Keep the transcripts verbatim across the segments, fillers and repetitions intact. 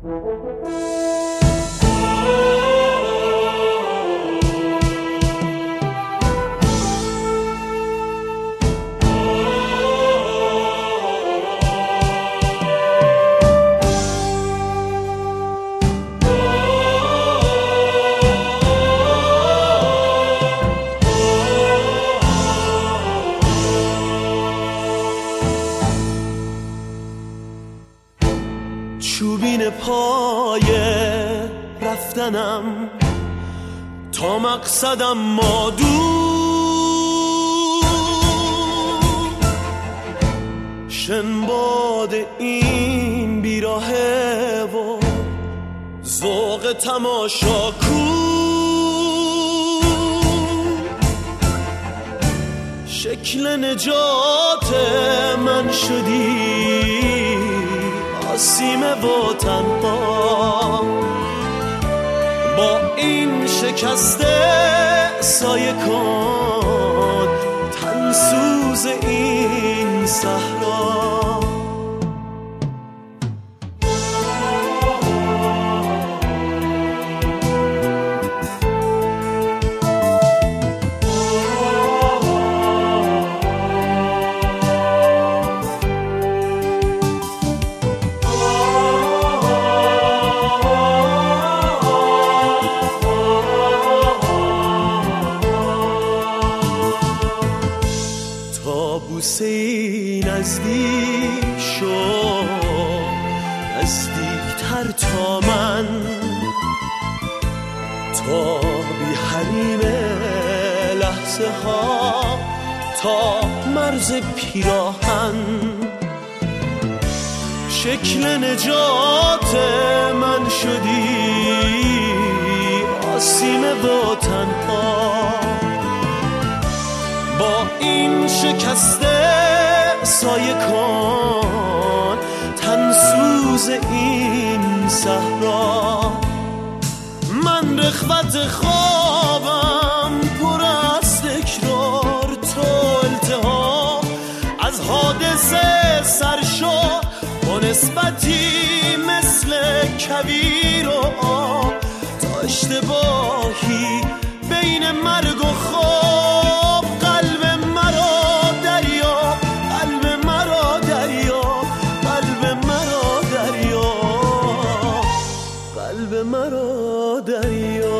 چوبین پای رفتنم تا مقصدم ما دور، شنباد این بیراهه و ذوق تماشا کو، شکل نجات من شدی آسیمه و تنها، با این شکسته سایه کن تن سوز این صحرا. بوسه‌ای نزدیک شو، نزدیکتر تا من، تا بی حریم لحظه ها تا مرز پیراهن، شکل نجات من شدی آسیمه و تنها، با این شکسته سایه کن تن سوز این صحرا. من رخوت خوابم پر از تکرار، تو التهاب از حادثه سرشو با نسبتی مثل کویر و آب، تا اشتباهی بین مرگ و خواب، قلب مرا دریا، قلب مرا دریا، قلب مرا دریا، قلب مرا دریا.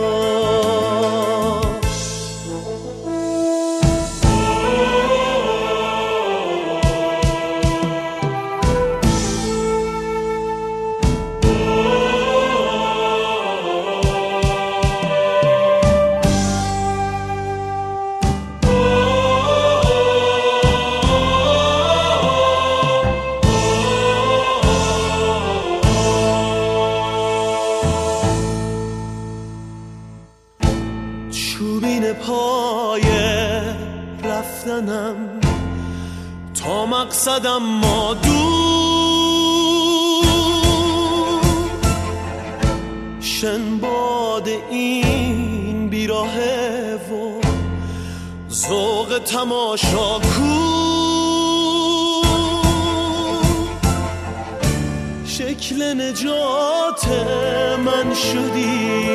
چوبین پای رفتنم تا مقصدم ما دور، شنباد این بیراهه و ذوق تماشا کو، شکل نجات من شدی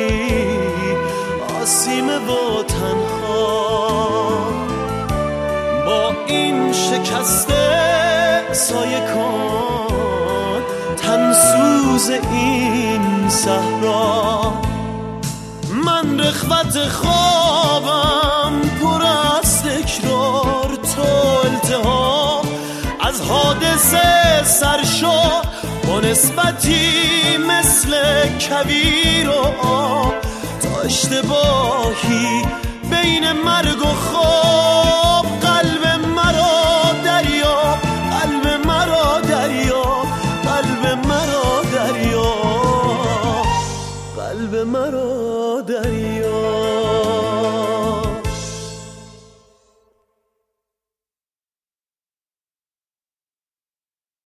آسیمه و تنها، با این شکسته سایه کن تن سوز این صحرا. من رخوت خوابم پر از تکرار، تو التهاب از حادثه سرشو با نسبتی مثل کویر و آب، تا اشتباهی بین مرگ و خواب، قلب مرا دریا، قلب مرا دریا، قلب مرا دریا، قلب مرا دریا.